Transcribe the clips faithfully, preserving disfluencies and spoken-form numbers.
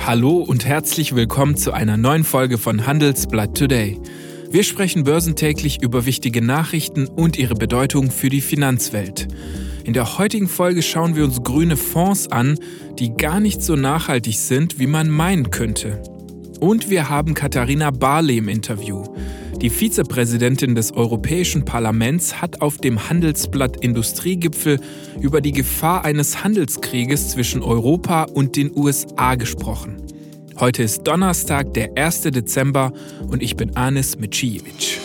Hallo und herzlich willkommen zu einer neuen Folge von Handelsblatt Today. Wir sprechen börsentäglich über wichtige Nachrichten und ihre Bedeutung für die Finanzwelt. In der heutigen Folge schauen wir uns grüne Fonds an, die gar nicht so nachhaltig sind, wie man meinen könnte. Und wir haben Katharina Barley im Interview. Die Vizepräsidentin des Europäischen Parlaments hat auf dem Handelsblatt Industriegipfel über die Gefahr eines Handelskrieges zwischen Europa und den U S A gesprochen. Heute ist Donnerstag, der erster Dezember, und ich bin Anis Mecijevic.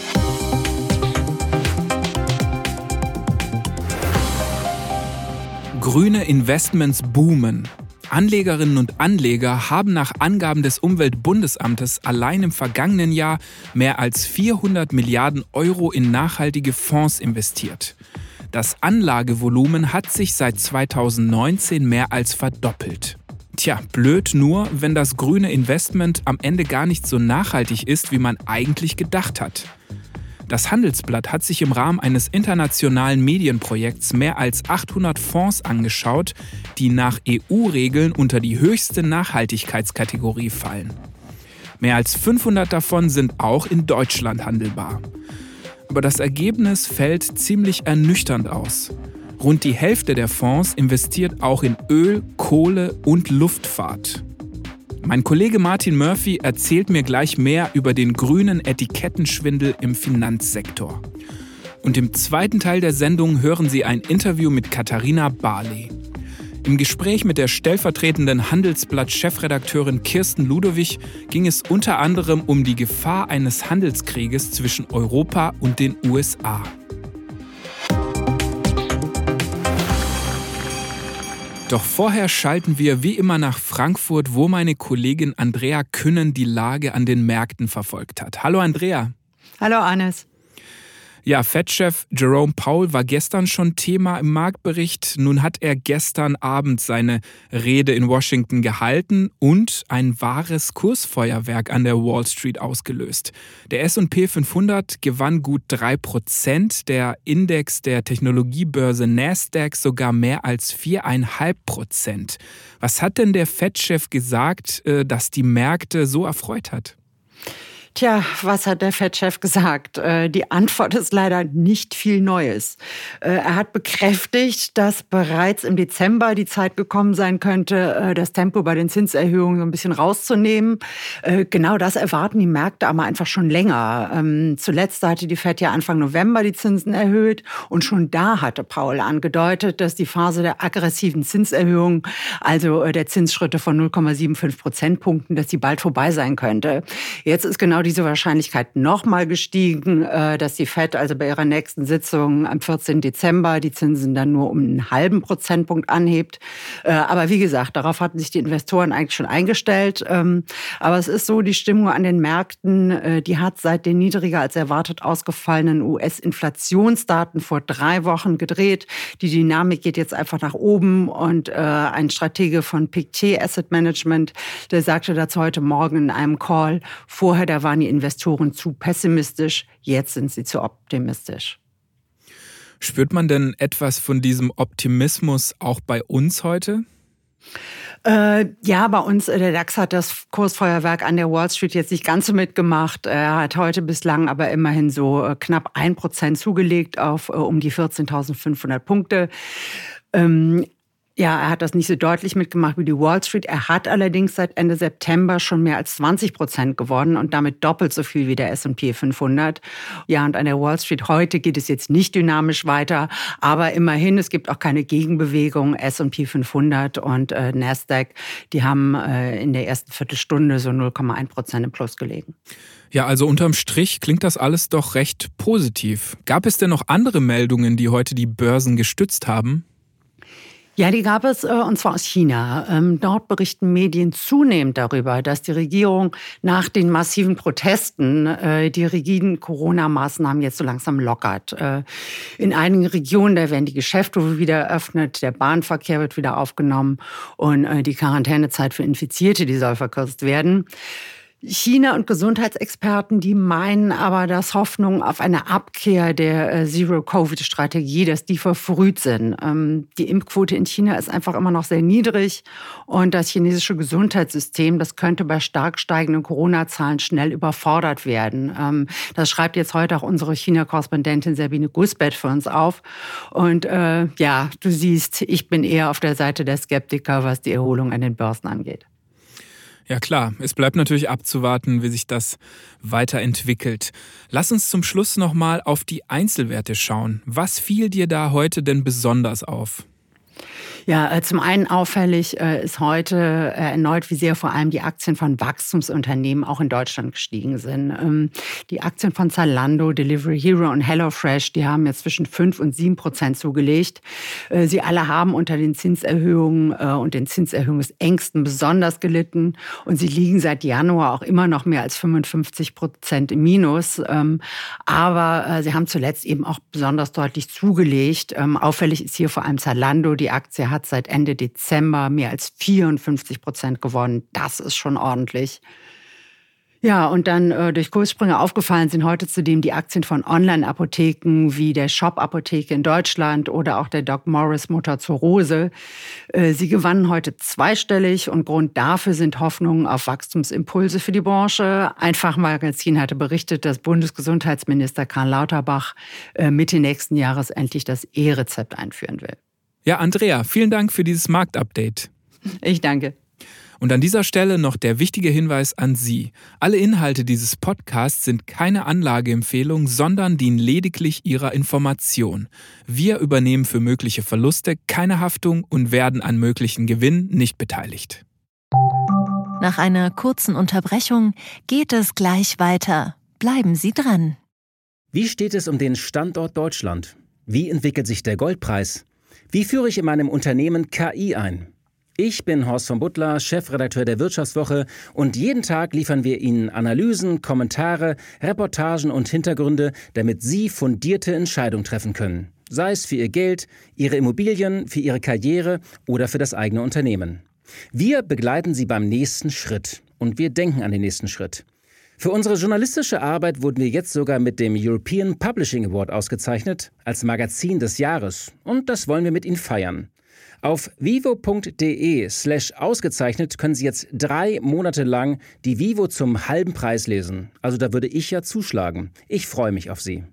Grüne Investments boomen. Anlegerinnen und Anleger haben nach Angaben des Umweltbundesamtes allein im vergangenen Jahr mehr als vierhundert Milliarden Euro in nachhaltige Fonds investiert. Das Anlagevolumen hat sich seit zweitausendneunzehn mehr als verdoppelt. Tja, blöd nur, wenn das grüne Investment am Ende gar nicht so nachhaltig ist, wie man eigentlich gedacht hat. Das Handelsblatt hat sich im Rahmen eines internationalen Medienprojekts mehr als achthundert Fonds angeschaut, die nach E U-Regeln unter die höchste Nachhaltigkeitskategorie fallen. Mehr als fünfhundert davon sind auch in Deutschland handelbar. Aber das Ergebnis fällt ziemlich ernüchternd aus. Rund die Hälfte der Fonds investiert auch in Öl, Kohle und Luftfahrt. Mein Kollege Martin Murphy erzählt mir gleich mehr über den grünen Etikettenschwindel im Finanzsektor. Und im zweiten Teil der Sendung hören Sie ein Interview mit Katharina Barley. Im Gespräch mit der stellvertretenden Handelsblatt-Chefredakteurin Kirsten Ludowig ging es unter anderem um die Gefahr eines Handelskrieges zwischen Europa und den U S A. Doch vorher schalten wir wie immer nach Frankfurt, wo meine Kollegin Andrea Künnen die Lage an den Märkten verfolgt hat. Hallo Andrea. Hallo Anis. Ja, Fed-Chef Jerome Powell war gestern schon Thema im Marktbericht. Nun hat er gestern Abend seine Rede in Washington gehalten und ein wahres Kursfeuerwerk an der Wall Street ausgelöst. Der S und P fünfhundert gewann gut drei Prozent, der Index der Technologiebörse Nasdaq sogar mehr als vier Komma fünf Prozent. Was hat denn der Fed-Chef gesagt, das die Märkte so erfreut hat? Tja, was hat der Fed-Chef gesagt? Die Antwort ist leider nicht viel Neues. Er hat bekräftigt, dass bereits im Dezember die Zeit gekommen sein könnte, das Tempo bei den Zinserhöhungen so ein bisschen rauszunehmen. Genau das erwarten die Märkte aber einfach schon länger. Zuletzt hatte die Fed ja Anfang November die Zinsen erhöht und schon da hatte Powell angedeutet, dass die Phase der aggressiven Zinserhöhung, also der Zinsschritte von null Komma fünfundsiebzig Prozentpunkten, dass die bald vorbei sein könnte. Jetzt ist genau diese Wahrscheinlichkeit nochmal gestiegen, dass die Fed also bei ihrer nächsten Sitzung am vierzehnten Dezember die Zinsen dann nur um einen halben Prozentpunkt anhebt. Aber wie gesagt, darauf hatten sich die Investoren eigentlich schon eingestellt. Aber es ist so, die Stimmung an den Märkten, die hat seit den niedriger als erwartet ausgefallenen U S-Inflationsdaten vor drei Wochen gedreht. Die Dynamik geht jetzt einfach nach oben und ein Stratege von Pictet Asset Management, der sagte dazu heute Morgen in einem Call, vorher da waren die Investoren zu pessimistisch, jetzt sind sie zu optimistisch. Spürt man denn etwas von diesem Optimismus auch bei uns heute? Äh, ja, bei uns, der DAX hat das Kursfeuerwerk an der Wall Street jetzt nicht ganz so mitgemacht. Er hat heute bislang aber immerhin so knapp ein Prozent zugelegt auf um die vierzehntausendfünfhundert Punkte. Ähm, Ja, er hat das nicht so deutlich mitgemacht wie die Wall Street. Er hat allerdings seit Ende September schon mehr als zwanzig Prozent gewonnen und damit doppelt so viel wie der S und P fünfhundert. Ja, und an der Wall Street heute geht es jetzt nicht dynamisch weiter, aber immerhin, es gibt auch keine Gegenbewegung. S und P fünfhundert und äh, Nasdaq, die haben äh, in der ersten Viertelstunde so null Komma eins Prozent im Plus gelegen. Ja, also unterm Strich klingt das alles doch recht positiv. Gab es denn noch andere Meldungen, die heute die Börsen gestützt haben? Ja, die gab es, und zwar aus China. Dort berichten Medien zunehmend darüber, dass die Regierung nach den massiven Protesten die rigiden Corona-Maßnahmen jetzt so langsam lockert. In einigen Regionen, da werden die Geschäfte wieder eröffnet, der Bahnverkehr wird wieder aufgenommen und die Quarantänezeit für Infizierte, die soll verkürzt werden. China und Gesundheitsexperten, die meinen aber, dass Hoffnungen auf eine Abkehr der Zero-Covid-Strategie, dass die verfrüht sind. Die Impfquote in China ist einfach immer noch sehr niedrig und das chinesische Gesundheitssystem, das könnte bei stark steigenden Corona-Zahlen schnell überfordert werden. Das schreibt jetzt heute auch unsere China-Korrespondentin Sabine Gusbett für uns auf. Und äh, ja, du siehst, ich bin eher auf der Seite der Skeptiker, was die Erholung an den Börsen angeht. Ja klar, es bleibt natürlich abzuwarten, wie sich das weiterentwickelt. Lass uns zum Schluss nochmal auf die Einzelwerte schauen. Was fiel dir da heute denn besonders auf? Ja, zum einen auffällig ist heute erneut, wie sehr vor allem die Aktien von Wachstumsunternehmen auch in Deutschland gestiegen sind. Die Aktien von Zalando, Delivery Hero und HelloFresh, die haben jetzt zwischen fünf und sieben Prozent zugelegt. Sie alle haben unter den Zinserhöhungen und den Zinserhöhungsängsten besonders gelitten. Und sie liegen seit Januar auch immer noch mehr als fünfundfünfzig Prozent im Minus. Aber sie haben zuletzt eben auch besonders deutlich zugelegt. Auffällig ist hier vor allem Zalando. Die Aktie hat seit Ende Dezember mehr als vierundfünfzig Prozent gewonnen. Das ist schon ordentlich. Ja, und dann äh, durch Kurssprünge aufgefallen sind heute zudem die Aktien von Online-Apotheken wie der Shop-Apotheke in Deutschland oder auch der Doc Morris Mutter zur Rose. Äh, sie gewannen heute zweistellig und Grund dafür sind Hoffnungen auf Wachstumsimpulse für die Branche. Einfachmagazin hatte berichtet, dass Bundesgesundheitsminister Karl Lauterbach äh, Mitte nächsten Jahres endlich das E-Rezept einführen will. Ja, Andrea, vielen Dank für dieses Marktupdate. Ich danke. Und an dieser Stelle noch der wichtige Hinweis an Sie. Alle Inhalte dieses Podcasts sind keine Anlageempfehlung, sondern dienen lediglich Ihrer Information. Wir übernehmen für mögliche Verluste keine Haftung und werden an möglichen Gewinnen nicht beteiligt. Nach einer kurzen Unterbrechung geht es gleich weiter. Bleiben Sie dran. Wie steht es um den Standort Deutschland? Wie entwickelt sich der Goldpreis? Wie führe ich in meinem Unternehmen K I ein? Ich bin Horst von Butler, Chefredakteur der Wirtschaftswoche und jeden Tag liefern wir Ihnen Analysen, Kommentare, Reportagen und Hintergründe, damit Sie fundierte Entscheidungen treffen können. Sei es für Ihr Geld, Ihre Immobilien, für Ihre Karriere oder für das eigene Unternehmen. Wir begleiten Sie beim nächsten Schritt und wir denken an den nächsten Schritt. Für unsere journalistische Arbeit wurden wir jetzt sogar mit dem European Publishing Award ausgezeichnet, als Magazin des Jahres. Und das wollen wir mit Ihnen feiern. Auf vivo.de slash ausgezeichnet können Sie jetzt drei Monate lang die Vivo zum halben Preis lesen. Also da würde ich ja zuschlagen. Ich freue mich auf Sie.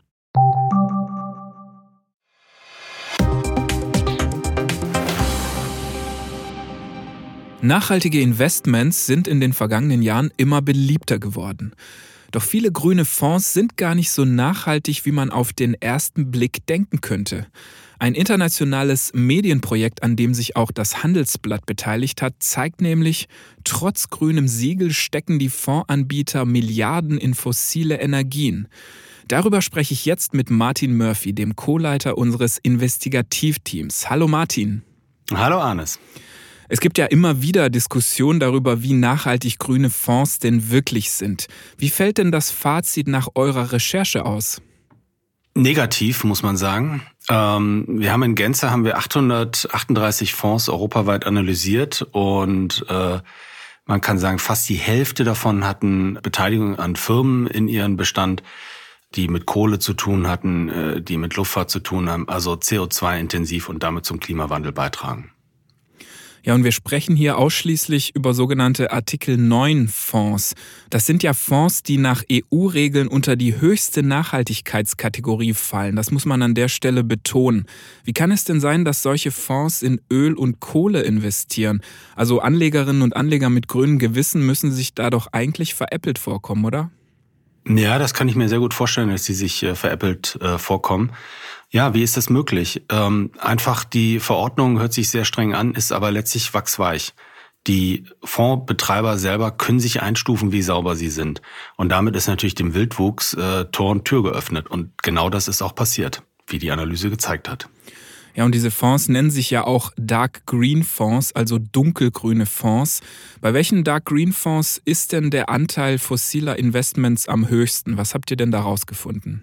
Nachhaltige Investments sind in den vergangenen Jahren immer beliebter geworden. Doch viele grüne Fonds sind gar nicht so nachhaltig, wie man auf den ersten Blick denken könnte. Ein internationales Medienprojekt, an dem sich auch das Handelsblatt beteiligt hat, zeigt nämlich, trotz grünem Siegel stecken die Fondsanbieter Milliarden in fossile Energien. Darüber spreche ich jetzt mit Martin Murphy, dem Co-Leiter unseres Investigativteams. Hallo Martin. Hallo Arnes. Es gibt ja immer wieder Diskussionen darüber, wie nachhaltig grüne Fonds denn wirklich sind. Wie fällt denn das Fazit nach eurer Recherche aus? Negativ, muss man sagen. Ähm, wir haben in Gänze haben wir achthundertachtunddreißig Fonds europaweit analysiert und äh, man kann sagen, fast die Hälfte davon hatten Beteiligung an Firmen in ihrem Bestand, die mit Kohle zu tun hatten, äh, die mit Luftfahrt zu tun haben, also C O zwei intensiv und damit zum Klimawandel beitragen. Ja, und wir sprechen hier ausschließlich über sogenannte Artikel neun Fonds. Das sind ja Fonds, die nach E U-Regeln unter die höchste Nachhaltigkeitskategorie fallen. Das muss man an der Stelle betonen. Wie kann es denn sein, dass solche Fonds in Öl und Kohle investieren? Also Anlegerinnen und Anleger mit grünem Gewissen müssen sich da doch eigentlich veräppelt vorkommen, oder? Ja, das kann ich mir sehr gut vorstellen, dass sie sich äh, veräppelt äh, vorkommen. Ja, wie ist das möglich? Ähm, einfach die Verordnung hört sich sehr streng an, ist aber letztlich wachsweich. Die Fondsbetreiber selber können sich einstufen, wie sauber sie sind. Und damit ist natürlich dem Wildwuchs äh, Tor und Tür geöffnet. Und genau das ist auch passiert, wie die Analyse gezeigt hat. Ja, und diese Fonds nennen sich ja auch Dark Green Fonds, also dunkelgrüne Fonds. Bei welchen Dark Green Fonds ist denn der Anteil fossiler Investments am höchsten? Was habt ihr denn da rausgefunden?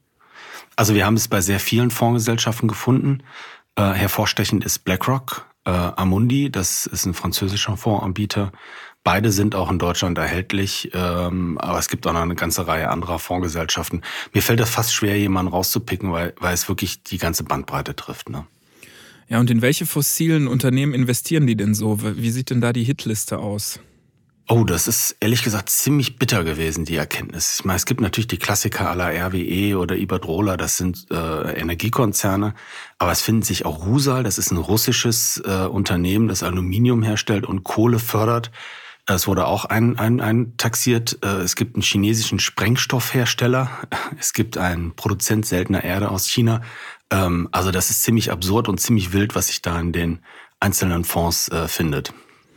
Also wir haben es bei sehr vielen Fondsgesellschaften gefunden. Äh, hervorstechend ist BlackRock, äh, Amundi, das ist ein französischer Fondsanbieter, Beide sind auch in Deutschland erhältlich, ähm, aber es gibt auch noch eine ganze Reihe anderer Fondsgesellschaften. Mir fällt das fast schwer, jemanden rauszupicken, weil, weil es wirklich die ganze Bandbreite trifft, ne? Ja, und in welche fossilen Unternehmen investieren die denn so? Wie sieht denn da die Hitliste aus? Oh, das ist ehrlich gesagt ziemlich bitter gewesen, die Erkenntnis. Ich meine, es gibt natürlich die Klassiker à la R W E oder Iberdrola, das sind äh, Energiekonzerne, aber es finden sich auch Rusal, das ist ein russisches äh, Unternehmen, das Aluminium herstellt und Kohle fördert. Es wurde auch ein, ein, ein taxiert. Es gibt einen chinesischen Sprengstoffhersteller. Es gibt einen Produzent seltener Erde aus China. Also das ist ziemlich absurd und ziemlich wild, was sich da in den einzelnen Fonds findet.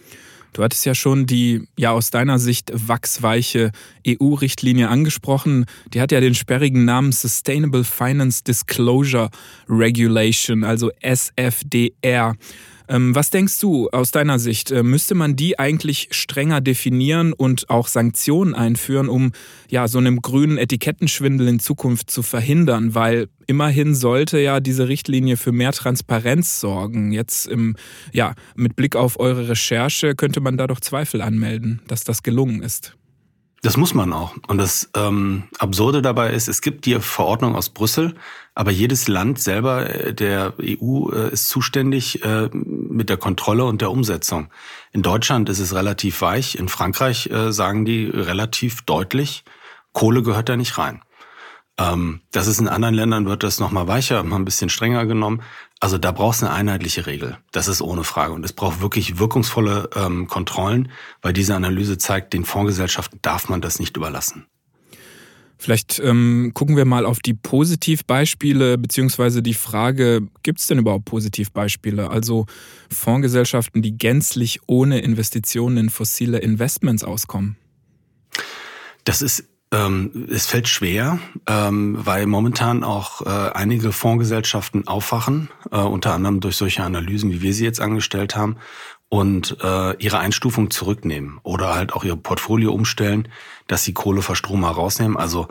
Du hattest ja schon die, ja aus deiner Sicht wachsweiche E U-Richtlinie angesprochen. Die hat ja den sperrigen Namen Sustainable Finance Disclosure Regulation, also S F D R. Was denkst du aus deiner Sicht? Müsste man die eigentlich strenger definieren und auch Sanktionen einführen, um ja so einem grünen Etikettenschwindel in Zukunft zu verhindern? Weil immerhin sollte ja diese Richtlinie für mehr Transparenz sorgen. Jetzt im, ja, mit Blick auf eure Recherche könnte man da doch Zweifel anmelden, dass das gelungen ist. Das muss man auch. Und das ähm, Absurde dabei ist, es gibt die Verordnung aus Brüssel, aber jedes Land selber der E U äh, ist zuständig äh, mit der Kontrolle und der Umsetzung. In Deutschland ist es relativ weich, in Frankreich äh, sagen die relativ deutlich, Kohle gehört da nicht rein. Ähm, das ist in anderen Ländern, wird das nochmal weicher, mal ein bisschen strenger genommen. Also da braucht es eine einheitliche Regel. Das ist ohne Frage. Und es braucht wirklich wirkungsvolle ähm, Kontrollen, weil diese Analyse zeigt, den Fondsgesellschaften darf man das nicht überlassen. Vielleicht ähm, gucken wir mal auf die Positivbeispiele, beziehungsweise die Frage, gibt es denn überhaupt Positivbeispiele? Also Fondsgesellschaften, die gänzlich ohne Investitionen in fossile Investments auskommen. Das ist Es fällt schwer, weil momentan auch einige Fondsgesellschaften aufwachen, unter anderem durch solche Analysen, wie wir sie jetzt angestellt haben, und ihre Einstufung zurücknehmen oder halt auch ihr Portfolio umstellen, dass sie Kohleverstromer rausnehmen. Also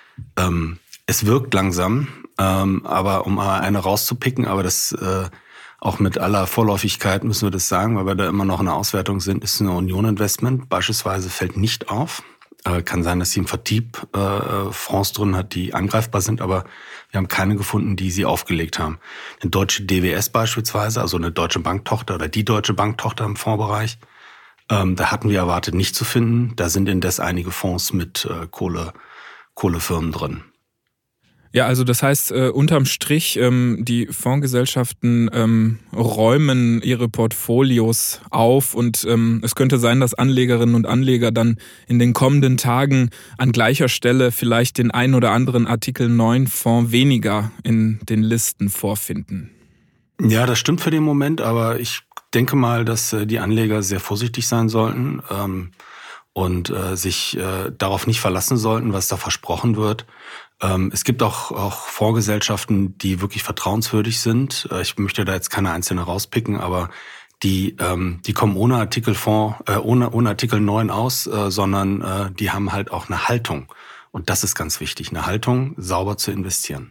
es wirkt langsam, aber um eine rauszupicken, aber das auch mit aller Vorläufigkeit müssen wir das sagen, weil wir da immer noch in der Auswertung sind, ist eine Union Investment beispielsweise fällt nicht auf. Kann sein, dass sie im Vertrieb äh, Fonds drin hat, die angreifbar sind, aber wir haben keine gefunden, die sie aufgelegt haben. Eine deutsche D W S beispielsweise, also eine deutsche Banktochter oder die deutsche Banktochter im Fondsbereich, ähm, da hatten wir erwartet, nicht zu finden. Da sind indes einige Fonds mit äh, Kohle, Kohlefirmen drin. Ja, also das heißt, äh, unterm Strich, ähm, die Fondsgesellschaften ähm, räumen ihre Portfolios auf und ähm, es könnte sein, dass Anlegerinnen und Anleger dann in den kommenden Tagen an gleicher Stelle vielleicht den ein oder anderen Artikel neun Fonds weniger in den Listen vorfinden. Ja, das stimmt für den Moment, aber ich denke mal, dass äh, die Anleger sehr vorsichtig sein sollten ähm, und äh, sich äh, darauf nicht verlassen sollten, was da versprochen wird. Es gibt auch, auch Fondsgesellschaften, die wirklich vertrauenswürdig sind. Ich möchte da jetzt keine einzelne rauspicken, aber die, ähm, die kommen ohne Artikelfonds, äh, ohne, ohne Artikel neun aus, äh, sondern äh, die haben halt auch eine Haltung. Und das ist ganz wichtig, eine Haltung, sauber zu investieren.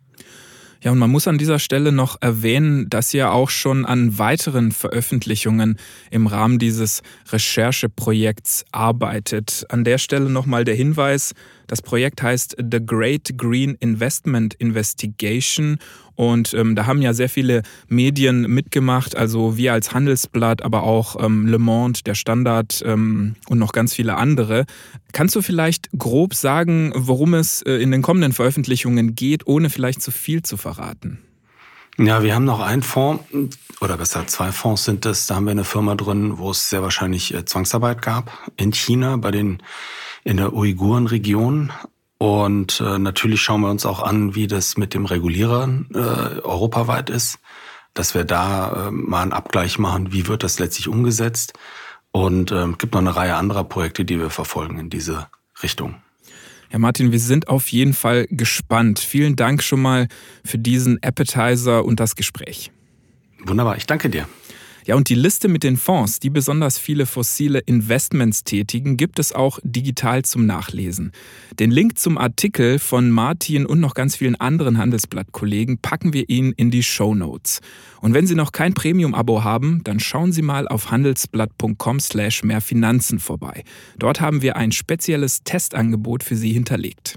Ja, und man muss an dieser Stelle noch erwähnen, dass ihr auch schon an weiteren Veröffentlichungen im Rahmen dieses Rechercheprojekts arbeitet. An der Stelle nochmal der Hinweis, das Projekt heißt The Great Green Investment Investigation und ähm, da haben ja sehr viele Medien mitgemacht, also wir als Handelsblatt, aber auch ähm, Le Monde, der Standard ähm, und noch ganz viele andere. Kannst du vielleicht grob sagen, worum es äh, in den kommenden Veröffentlichungen geht, ohne vielleicht zu viel zu verraten? Ja, wir haben noch einen Fonds, oder besser zwei Fonds sind es, da haben wir eine Firma drin, wo es sehr wahrscheinlich äh, Zwangsarbeit gab in China, bei den in der Uiguren-Region. Und äh, natürlich schauen wir uns auch an, wie das mit dem Regulierer äh, europaweit ist, dass wir da äh, mal einen Abgleich machen, wie wird das letztlich umgesetzt. Und es äh, gibt noch eine Reihe anderer Projekte, die wir verfolgen in diese Richtung. Ja, Martin, wir sind auf jeden Fall gespannt. Vielen Dank schon mal für diesen Appetizer und das Gespräch. Wunderbar, ich danke dir. Ja, und die Liste mit den Fonds, die besonders viele fossile Investments tätigen, gibt es auch digital zum Nachlesen. Den Link zum Artikel von Martin und noch ganz vielen anderen Handelsblatt-Kollegen packen wir Ihnen in die Shownotes. Und wenn Sie noch kein Premium-Abo haben, dann schauen Sie mal auf handelsblatt punkt com slash mehr Finanzen vorbei. Dort haben wir ein spezielles Testangebot für Sie hinterlegt.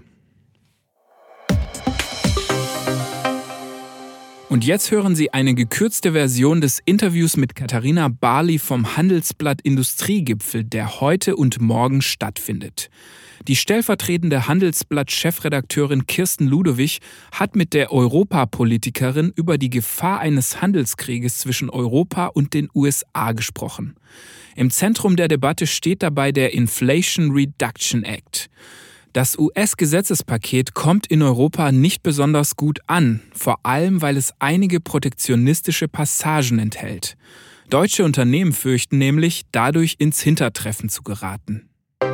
Und jetzt hören Sie eine gekürzte Version des Interviews mit Katharina Barley vom Handelsblatt Industriegipfel, der heute und morgen stattfindet. Die stellvertretende Handelsblatt-Chefredakteurin Kirsten Ludowig hat mit der Europapolitikerin über die Gefahr eines Handelskrieges zwischen Europa und den U S A gesprochen. Im Zentrum der Debatte steht dabei der Inflation Reduction Act. Das U S-Gesetzespaket kommt in Europa nicht besonders gut an, vor allem weil es einige protektionistische Passagen enthält. Deutsche Unternehmen fürchten nämlich, dadurch ins Hintertreffen zu geraten.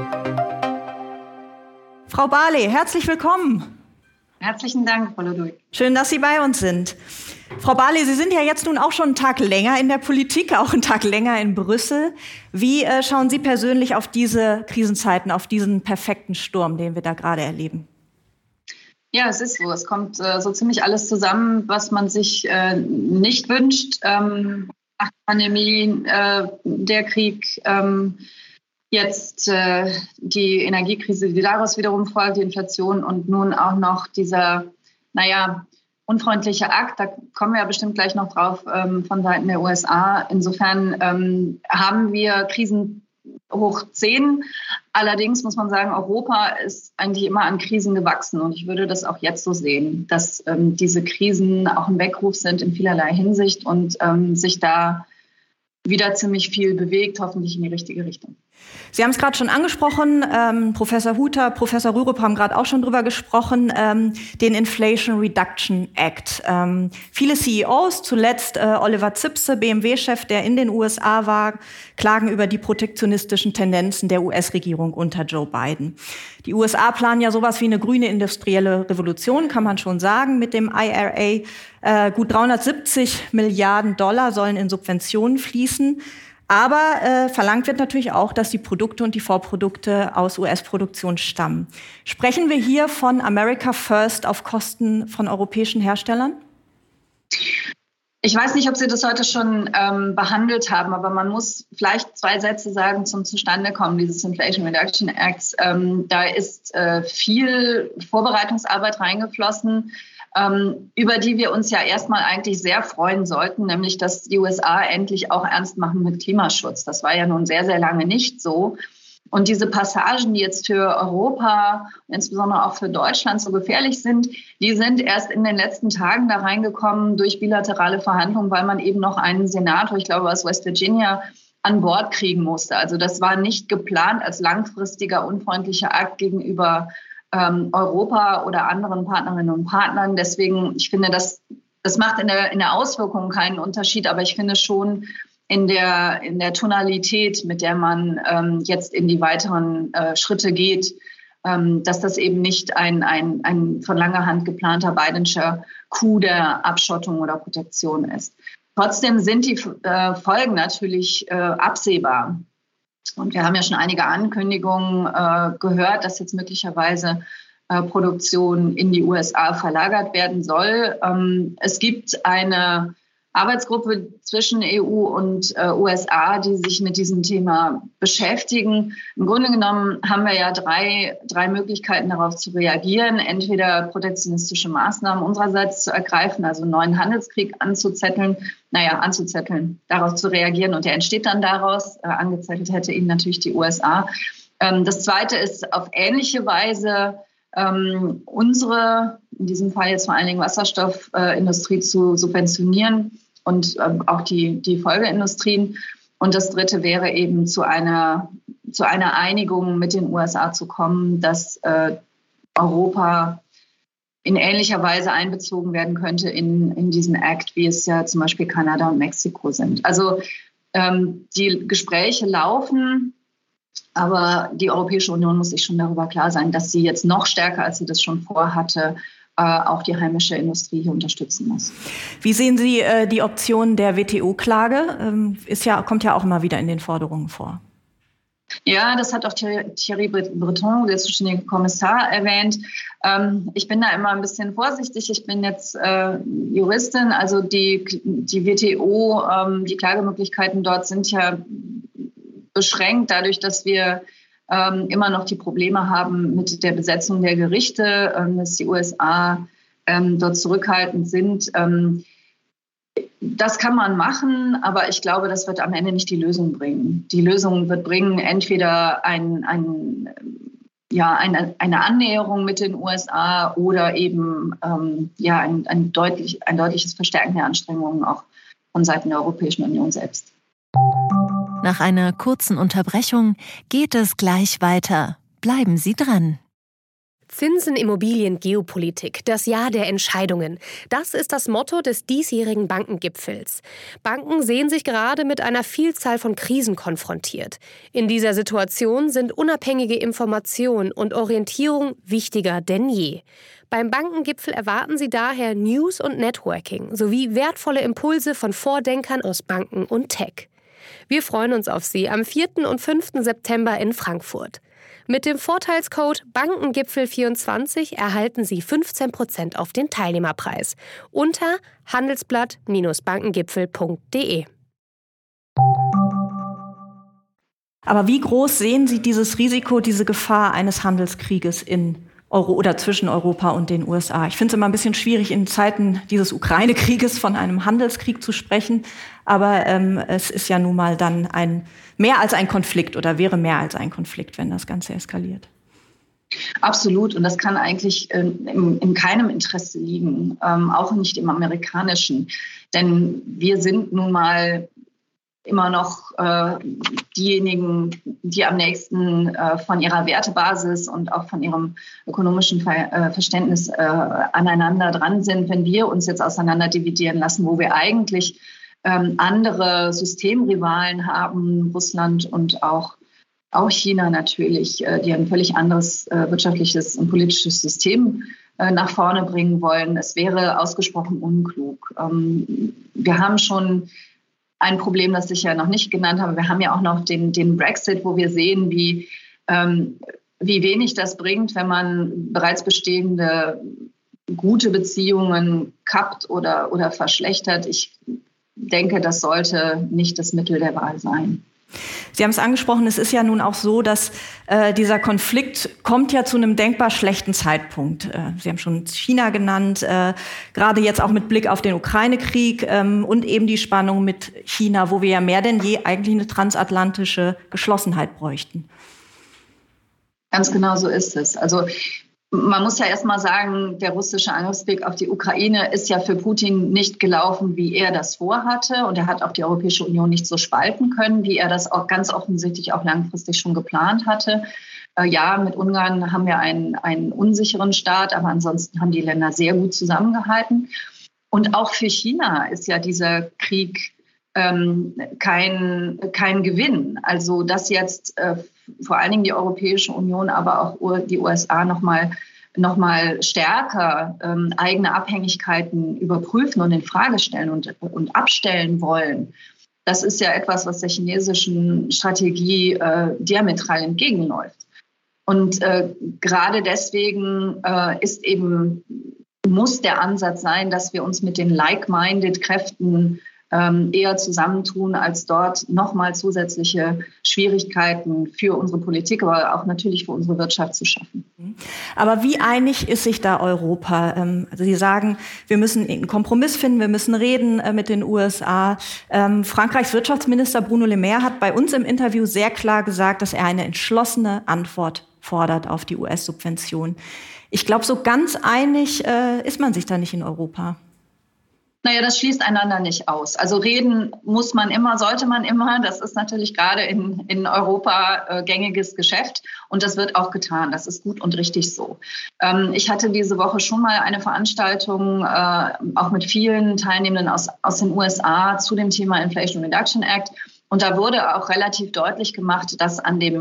Frau Barley, herzlich willkommen. Herzlichen Dank, Frau Ludwig. Schön, dass Sie bei uns sind. Frau Barley, Sie sind ja jetzt nun auch schon einen Tag länger in der Politik, auch einen Tag länger in Brüssel. Wie äh, schauen Sie persönlich auf diese Krisenzeiten, auf diesen perfekten Sturm, den wir da gerade erleben? Ja, es ist so. Es kommt äh, so ziemlich alles zusammen, was man sich äh, nicht wünscht. Ähm, nach der Pandemie, äh, der Krieg, ähm, jetzt äh, die Energiekrise, die daraus wiederum folgt, die Inflation und nun auch noch dieser, naja, unfreundliche Akt, da kommen wir ja bestimmt gleich noch drauf, ähm, von Seiten der U S A. Insofern ähm, haben wir Krisen hoch zehn. Allerdings muss man sagen, Europa ist eigentlich immer an Krisen gewachsen. Und ich würde das auch jetzt so sehen, dass ähm, diese Krisen auch ein Weckruf sind in vielerlei Hinsicht und ähm, sich da wieder ziemlich viel bewegt, hoffentlich in die richtige Richtung. Sie haben es gerade schon angesprochen, ähm, Professor Huter, Professor Rürup haben gerade auch schon drüber gesprochen, ähm, den Inflation Reduction Act. Ähm, viele C E Os, zuletzt äh, Oliver Zipse, B M W-Chef, der in den U S A war, klagen über die protektionistischen Tendenzen der U S-Regierung unter Joe Biden. Die U S A planen ja sowas wie eine grüne industrielle Revolution, kann man schon sagen, mit dem I R A. Äh, gut dreihundertsiebzig Milliarden Dollar sollen in Subventionen fließen. Aber äh, verlangt wird natürlich auch, dass die Produkte und die Vorprodukte aus U S-Produktion stammen. Sprechen wir hier von America First auf Kosten von europäischen Herstellern? Ich weiß nicht, ob Sie das heute schon ähm, behandelt haben, aber man muss vielleicht zwei Sätze sagen zum Zustandekommen dieses Inflation Reduction Acts. Ähm, da ist äh, viel Vorbereitungsarbeit reingeflossen, Ähm, über die wir uns ja erstmal eigentlich sehr freuen sollten, nämlich dass die U S A endlich auch ernst machen mit Klimaschutz. Das war ja nun sehr, sehr lange nicht so. Und diese Passagen, die jetzt für Europa, insbesondere auch für Deutschland so gefährlich sind, die sind erst in den letzten Tagen da reingekommen durch bilaterale Verhandlungen, weil man eben noch einen Senator, ich glaube aus West Virginia, an Bord kriegen musste. Also das war nicht geplant als langfristiger, unfreundlicher Akt gegenüber Ähm, Europa oder anderen Partnerinnen und Partnern. Deswegen, ich finde, das, das macht in der, in der Auswirkung keinen Unterschied, aber ich finde schon in der, in der Tonalität, mit der man ähm, jetzt in die weiteren äh, Schritte geht, ähm, dass das eben nicht ein, ein, ein von langer Hand geplanter Bidenscher Coup der Abschottung oder Protektion ist. Trotzdem sind die äh, Folgen natürlich äh, absehbar. Und wir haben ja schon einige Ankündigungen äh, gehört, dass jetzt möglicherweise äh, Produktion in die U S A verlagert werden soll. Ähm, es gibt eine Arbeitsgruppe zwischen E U und äh, U S A, die sich mit diesem Thema beschäftigen. Im Grunde genommen haben wir ja drei, drei Möglichkeiten, darauf zu reagieren. Entweder protektionistische Maßnahmen unsererseits zu ergreifen, also einen neuen Handelskrieg anzuzetteln, naja, anzuzetteln, darauf zu reagieren. Und der entsteht dann daraus. Äh, angezettelt hätte ihn natürlich die U S A. Ähm, das Zweite ist auf ähnliche Weise ähm, unsere, in diesem Fall jetzt vor allen Dingen Wasserstoffindustrie äh, zu subventionieren und ähm, auch die, die Folgeindustrien. Und das Dritte wäre eben zu einer, zu einer Einigung mit den U S A zu kommen, dass äh, Europa in ähnlicher Weise einbezogen werden könnte in, in diesen Act, wie es ja zum Beispiel Kanada und Mexiko sind. Also ähm, die Gespräche laufen, aber die Europäische Union muss sich schon darüber klar sein, dass sie jetzt noch stärker, als sie das schon vorhatte, äh, auch die heimische Industrie hier unterstützen muss. Wie sehen Sie äh, die Option der W T O-Klage? Ähm, ist ja, kommt ja auch immer wieder in den Forderungen vor. Ja, das hat auch Thierry Breton, der zuständige Kommissar, erwähnt. Ähm, ich bin da immer ein bisschen vorsichtig. Ich bin jetzt äh, Juristin, also die, die W T O, ähm, die Klagemöglichkeiten dort sind ja beschränkt dadurch, dass wir ähm, immer noch die Probleme haben mit der Besetzung der Gerichte, ähm, dass die U S A ähm, dort zurückhaltend sind. Ähm, Das kann man machen, aber ich glaube, das wird am Ende nicht die Lösung bringen. Die Lösung wird bringen entweder ein, ein, ja, eine, eine Annäherung mit den U S A oder eben ähm, ja, ein, ein, deutlich, ein deutliches Verstärken der Anstrengungen auch von Seiten der Europäischen Union selbst. Nach einer kurzen Unterbrechung geht es gleich weiter. Bleiben Sie dran. Zinsen, Immobilien, Geopolitik, das Jahr der Entscheidungen. Das ist das Motto des diesjährigen Bankengipfels. Banken sehen sich gerade mit einer Vielzahl von Krisen konfrontiert. In dieser Situation sind unabhängige Information und Orientierung wichtiger denn je. Beim Bankengipfel erwarten Sie daher News und Networking sowie wertvolle Impulse von Vordenkern aus Banken und Tech. Wir freuen uns auf Sie am vierten und fünften September in Frankfurt. Mit dem Vorteilscode Bankengipfel vierundzwanzig erhalten Sie fünfzehn Prozent auf den Teilnehmerpreis unter handelsblatt Bindestrich bankengipfel punkt de. Aber wie groß sehen Sie dieses Risiko, diese Gefahr eines Handelskrieges in Euro oder zwischen Europa und den U S A? Ich finde es immer ein bisschen schwierig, in Zeiten dieses Ukraine-Krieges von einem Handelskrieg zu sprechen. Aber ähm, es ist ja nun mal dann ein mehr als ein Konflikt oder wäre mehr als ein Konflikt, wenn das Ganze eskaliert. Absolut. Und das kann eigentlich ähm, in, in keinem Interesse liegen, ähm, auch nicht im amerikanischen. Denn wir sind nun mal immer noch äh, diejenigen, die am nächsten äh, von ihrer Wertebasis und auch von ihrem ökonomischen Ver äh, Verständnis äh, aneinander dran sind. Wenn wir uns jetzt auseinander dividieren lassen, wo wir eigentlich ähm, andere Systemrivalen haben, Russland und auch, auch China natürlich, äh, die ein völlig anderes äh, wirtschaftliches und politisches System äh, nach vorne bringen wollen. Es wäre ausgesprochen unklug. Ähm, wir haben schon ein Problem, das ich ja noch nicht genannt habe. Wir haben ja auch noch den, den Brexit, wo wir sehen, wie, ähm, wie wenig das bringt, wenn man bereits bestehende gute Beziehungen kappt oder, oder verschlechtert. Ich denke, das sollte nicht das Mittel der Wahl sein. Sie haben es angesprochen, es ist ja nun auch so, dass äh, dieser Konflikt kommt ja zu einem denkbar schlechten Zeitpunkt. Äh, Sie haben schon China genannt, äh, gerade jetzt auch mit Blick auf den Ukraine-Krieg ähm, und eben die Spannung mit China, wo wir ja mehr denn je eigentlich eine transatlantische Geschlossenheit bräuchten. Ganz genau so ist es. Also man muss ja erst mal sagen, der russische Angriffskrieg auf die Ukraine ist ja für Putin nicht gelaufen, wie er das vorhatte. Und er hat auch die Europäische Union nicht so spalten können, wie er das auch ganz offensichtlich auch langfristig schon geplant hatte. Äh, ja, mit Ungarn haben wir einen, einen unsicheren Staat, aber ansonsten haben die Länder sehr gut zusammengehalten. Und auch für China ist ja dieser Krieg ähm, kein, kein Gewinn. Also dass jetzt äh, vor allen Dingen die Europäische Union, aber auch die U S A noch mal, noch mal stärker ähm, eigene Abhängigkeiten überprüfen und in Frage stellen und, und abstellen wollen. Das ist ja etwas, was der chinesischen Strategie äh, diametral entgegenläuft. Und äh, gerade deswegen äh, ist eben, muss der Ansatz sein, dass wir uns mit den like-minded Kräften eher zusammentun, als dort nochmal zusätzliche Schwierigkeiten für unsere Politik, aber auch natürlich für unsere Wirtschaft zu schaffen. Aber wie einig ist sich da Europa? Also Sie sagen, wir müssen einen Kompromiss finden, wir müssen reden mit den U S A. Frankreichs Wirtschaftsminister Bruno Le Maire hat bei uns im Interview sehr klar gesagt, dass er eine entschlossene Antwort fordert auf die U S-Subvention. Ich glaube, so ganz einig ist man sich da nicht in Europa. Naja, das schließt einander nicht aus. Also reden muss man immer, sollte man immer. Das ist natürlich gerade in, in Europa äh, gängiges Geschäft und das wird auch getan. Das ist gut und richtig so. Ähm, ich hatte diese Woche schon mal eine Veranstaltung, äh, auch mit vielen Teilnehmenden aus, aus den U S A zu dem Thema Inflation Reduction Act. Und da wurde auch relativ deutlich gemacht, dass an dem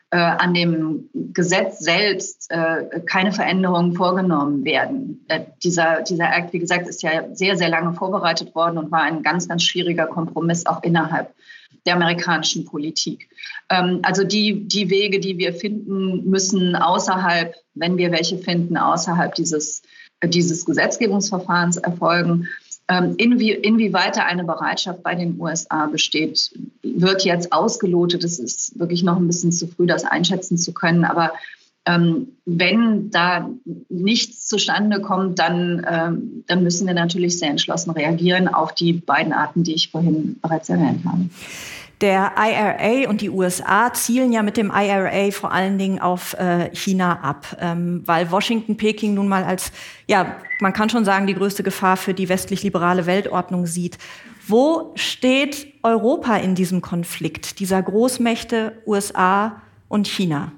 äh, an dem Gesetz selbst äh, keine Veränderungen vorgenommen werden. Äh, dieser, dieser Act, wie gesagt, ist ja sehr, sehr lange vorbereitet worden und war ein ganz, ganz schwieriger Kompromiss auch innerhalb der amerikanischen Politik. Ähm, also die, die Wege, die wir finden müssen außerhalb, wenn wir welche finden, außerhalb dieses, äh, dieses Gesetzgebungsverfahrens erfolgen. Ähm, inwie, inwieweit da eine Bereitschaft bei den U S A besteht, wird jetzt ausgelotet. Es ist wirklich noch ein bisschen zu früh, das einschätzen zu können. Aber ähm, wenn da nichts zustande kommt, dann, ähm, dann müssen wir natürlich sehr entschlossen reagieren auf die beiden Arten, die ich vorhin bereits erwähnt habe. Der I R A und die U S A zielen ja mit dem I R A vor allen Dingen auf äh, China ab, ähm, weil Washington Peking nun mal als, ja, man kann schon sagen, die größte Gefahr für die westlich-liberale Weltordnung sieht. Wo steht Europa in diesem Konflikt dieser Großmächte U S A und China?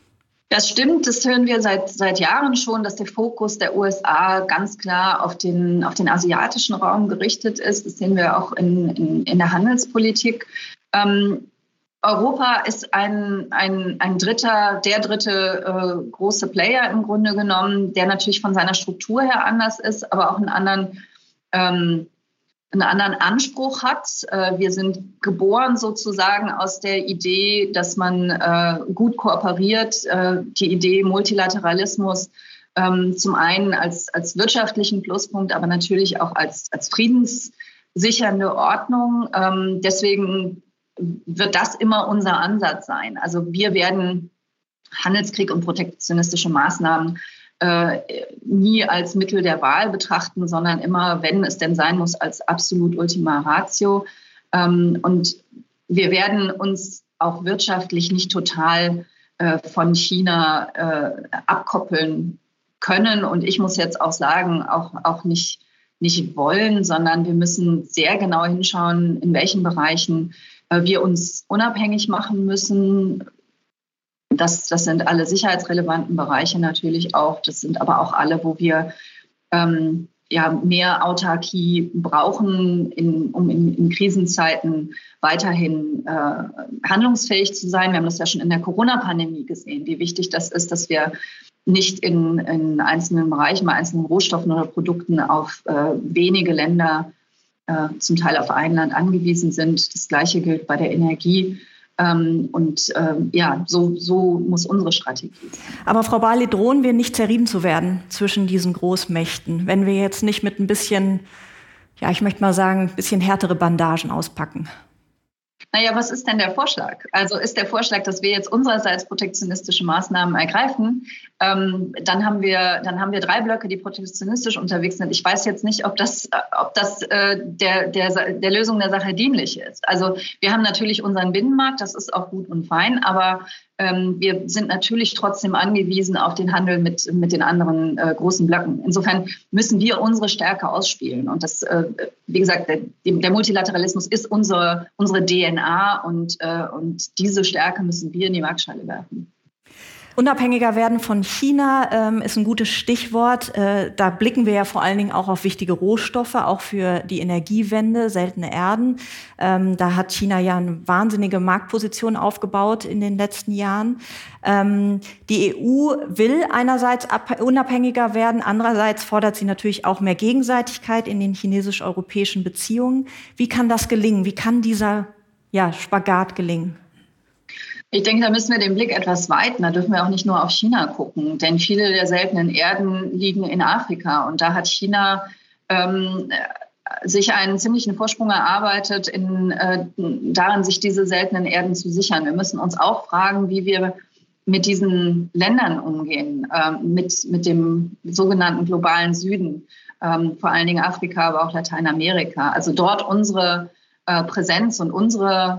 Das stimmt, das hören wir seit, seit Jahren schon, dass der Fokus der U S A ganz klar auf den, auf den asiatischen Raum gerichtet ist. Das sehen wir auch in, in, in der Handelspolitik. Ähm, Europa ist ein, ein, ein dritter, der dritte äh, große Player im Grunde genommen, der natürlich von seiner Struktur her anders ist, aber auch einen anderen, ähm, einen anderen Anspruch hat. Äh, wir sind geboren sozusagen aus der Idee, dass man äh, gut kooperiert, äh, die Idee Multilateralismus ähm, zum einen als, als wirtschaftlichen Pluspunkt, aber natürlich auch als, als friedenssichernde Ordnung. Ähm, deswegen wird das immer unser Ansatz sein. Also wir werden Handelskrieg und protektionistische Maßnahmen äh, nie als Mittel der Wahl betrachten, sondern immer, wenn es denn sein muss, als absolut Ultima Ratio. Ähm, und wir werden uns auch wirtschaftlich nicht total äh, von China äh, abkoppeln können. Und ich muss jetzt auch sagen, auch, auch nicht, nicht wollen, sondern wir müssen sehr genau hinschauen, in welchen Bereichen wir uns unabhängig machen müssen. Das, das sind alle sicherheitsrelevanten Bereiche natürlich auch. Das sind aber auch alle, wo wir ähm, ja, mehr Autarkie brauchen, in, um in, in Krisenzeiten weiterhin äh, handlungsfähig zu sein. Wir haben das ja schon in der Corona-Pandemie gesehen, wie wichtig das ist, dass wir nicht in, in einzelnen Bereichen, bei einzelnen Rohstoffen oder Produkten auf äh, wenige Länder zum Teil auf ein Land angewiesen sind. Das Gleiche gilt bei der Energie. Und ja, so, so muss unsere Strategie sein. Aber Frau Barley, drohen wir nicht zerrieben zu werden zwischen diesen Großmächten, wenn wir jetzt nicht mit ein bisschen, ja, ich möchte mal sagen, ein bisschen härtere Bandagen auspacken? Naja, was ist denn der Vorschlag? Also ist der Vorschlag, dass wir jetzt unsererseits protektionistische Maßnahmen ergreifen, ähm, dann haben wir, dann haben wir drei Blöcke, die protektionistisch unterwegs sind. Ich weiß jetzt nicht, ob das, ob das äh, der, der, der Lösung der Sache dienlich ist. Also wir haben natürlich unseren Binnenmarkt, das ist auch gut und fein, aber ähm, wir sind natürlich trotzdem angewiesen auf den Handel mit, mit den anderen äh, großen Blöcken. Insofern müssen wir unsere Stärke ausspielen. Und das, äh, wie gesagt, der, der Multilateralismus ist unsere, unsere D N A und, äh, und diese Stärke müssen wir in die Waagschale werfen. Unabhängiger werden von China ähm, ist ein gutes Stichwort. Äh, da blicken wir ja vor allen Dingen auch auf wichtige Rohstoffe, auch für die Energiewende, seltene Erden. Ähm, da hat China ja eine wahnsinnige Marktposition aufgebaut in den letzten Jahren. Ähm, die E U will einerseits ab- unabhängiger werden, andererseits fordert sie natürlich auch mehr Gegenseitigkeit in den chinesisch-europäischen Beziehungen. Wie kann das gelingen? Wie kann dieser ja, Spagat gelingen? Ich denke, da müssen wir den Blick etwas weiten. Da dürfen wir auch nicht nur auf China gucken, denn viele der seltenen Erden liegen in Afrika. Und da hat China ähm, sich einen ziemlichen Vorsprung erarbeitet, in, äh, darin sich diese seltenen Erden zu sichern. Wir müssen uns auch fragen, wie wir mit diesen Ländern umgehen, äh, mit, mit dem sogenannten globalen Süden, äh, vor allen Dingen Afrika, aber auch Lateinamerika. Also dort unsere äh, Präsenz und unsere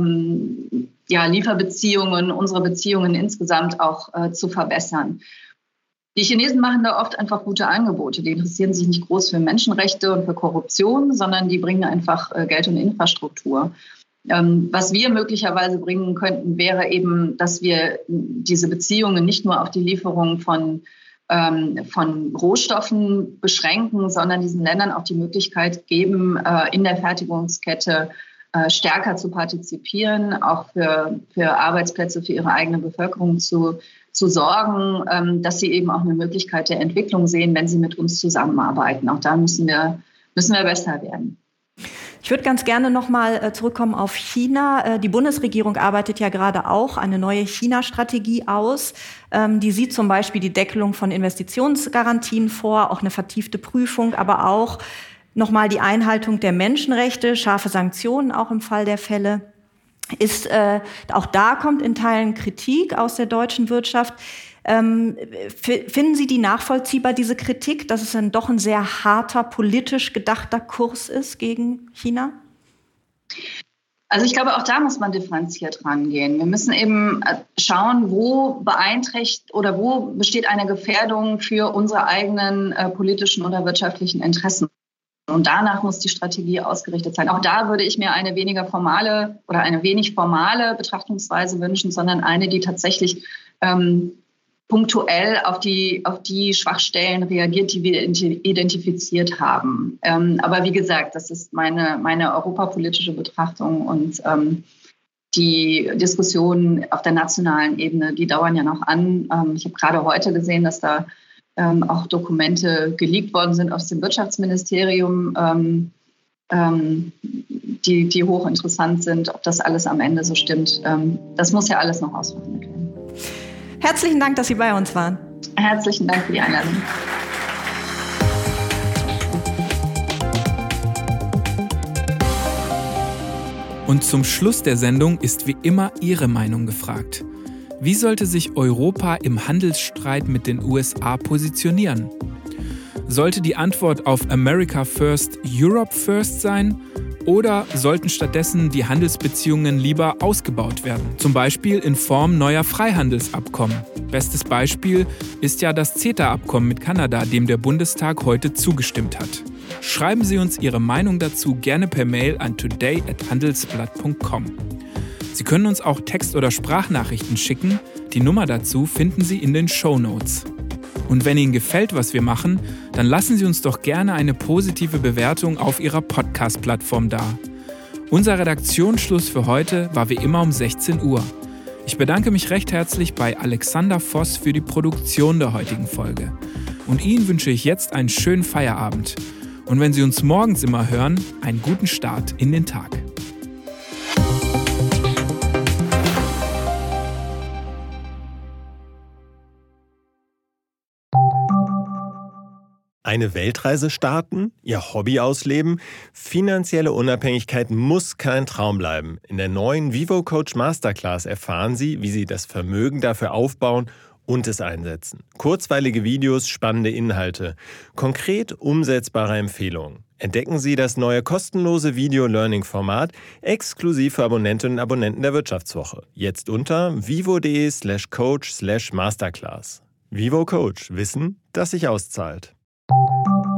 ähm, ja, Lieferbeziehungen, unsere Beziehungen insgesamt auch äh, zu verbessern. Die Chinesen machen da oft einfach gute Angebote. Die interessieren sich nicht groß für Menschenrechte und für Korruption, sondern die bringen einfach äh, Geld und Infrastruktur. Ähm, was wir möglicherweise bringen könnten, wäre eben, dass wir diese Beziehungen nicht nur auf die Lieferung von, ähm, von Rohstoffen beschränken, sondern diesen Ländern auch die Möglichkeit geben, äh, in der Fertigungskette äh, stärker zu partizipieren, auch für, für Arbeitsplätze für ihre eigene Bevölkerung zu, zu sorgen, ähm, dass sie eben auch eine Möglichkeit der Entwicklung sehen, wenn sie mit uns zusammenarbeiten. Auch da müssen wir, müssen wir besser werden. Ich würde ganz gerne noch mal zurückkommen auf China. Die Bundesregierung arbeitet ja gerade auch eine neue China-Strategie aus. Die sieht zum Beispiel die Deckelung von Investitionsgarantien vor, auch eine vertiefte Prüfung, aber auch noch mal die Einhaltung der Menschenrechte, scharfe Sanktionen auch im Fall der Fälle. Ist, äh, auch da kommt in Teilen Kritik aus der deutschen Wirtschaft. Ähm, f- finden Sie die nachvollziehbar, diese Kritik, dass es dann doch ein sehr harter, politisch gedachter Kurs ist gegen China? Also ich glaube, auch da muss man differenziert rangehen. Wir müssen eben schauen, wo beeinträchtigt oder wo besteht eine Gefährdung für unsere eigenen äh, politischen oder wirtschaftlichen Interessen. Und danach muss die Strategie ausgerichtet sein. Auch da würde ich mir eine weniger formale oder eine wenig formale Betrachtungsweise wünschen, sondern eine, die tatsächlich ähm, punktuell auf die, auf die Schwachstellen reagiert, die wir identifiziert haben. Ähm, aber wie gesagt, das ist meine, meine europapolitische Betrachtung und ähm, die Diskussionen auf der nationalen Ebene, die dauern ja noch an. Ähm, ich habe gerade heute gesehen, dass da ähm, auch Dokumente geleakt worden sind aus dem Wirtschaftsministerium, ähm, ähm, die, die hochinteressant sind, ob das alles am Ende so stimmt. Ähm, das muss ja alles noch ausverhandelt werden. Herzlichen Dank, dass Sie bei uns waren. Herzlichen Dank für die Einladung. Und zum Schluss der Sendung ist wie immer Ihre Meinung gefragt. Wie sollte sich Europa im Handelsstreit mit den U S A positionieren? Sollte die Antwort auf America First, Europe First sein? Oder sollten stattdessen die Handelsbeziehungen lieber ausgebaut werden? Zum Beispiel in Form neuer Freihandelsabkommen. Bestes Beispiel ist ja das CETA-Abkommen mit Kanada, dem der Bundestag heute zugestimmt hat. Schreiben Sie uns Ihre Meinung dazu gerne per Mail an today at handelsblatt punkt com. Sie können uns auch Text- oder Sprachnachrichten schicken. Die Nummer dazu finden Sie in den Shownotes. Und wenn Ihnen gefällt, was wir machen, dann lassen Sie uns doch gerne eine positive Bewertung auf Ihrer Podcast-Plattform da. Unser Redaktionsschluss für heute war wie immer um sechzehn Uhr. Ich bedanke mich recht herzlich bei Alexander Voss für die Produktion der heutigen Folge. Und Ihnen wünsche ich jetzt einen schönen Feierabend. Und wenn Sie uns morgens immer hören, einen guten Start in den Tag. Eine Weltreise starten, ihr Hobby ausleben? Finanzielle Unabhängigkeit muss kein Traum bleiben. In der neuen VivoCoach Masterclass erfahren Sie, wie Sie das Vermögen dafür aufbauen und es einsetzen. Kurzweilige Videos, spannende Inhalte, konkret umsetzbare Empfehlungen. Entdecken Sie das neue kostenlose Video-Learning-Format exklusiv für Abonnentinnen und Abonnenten der Wirtschaftswoche. Jetzt unter vivo.de slash coach slash masterclass. VivoCoach. Wissen, das sich auszahlt.